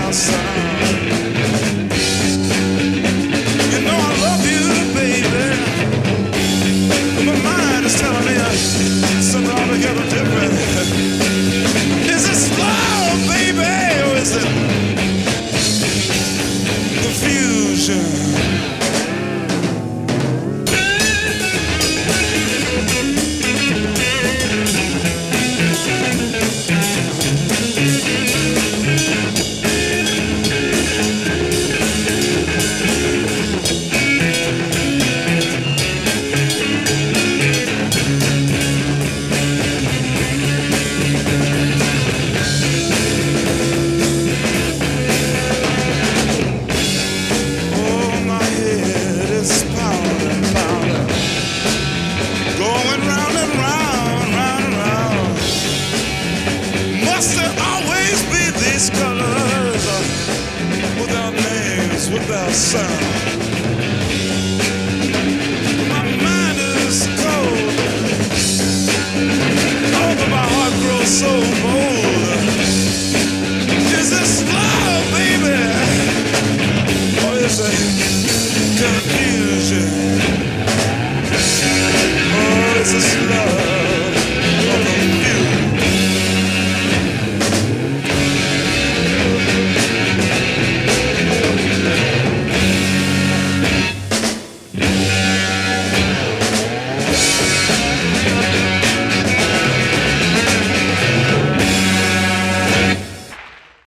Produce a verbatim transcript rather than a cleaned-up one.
without sound. You know I love you, baby. My mind is telling me something altogether different. Is it slow, baby, or is it confusion? Colors without names, without sound.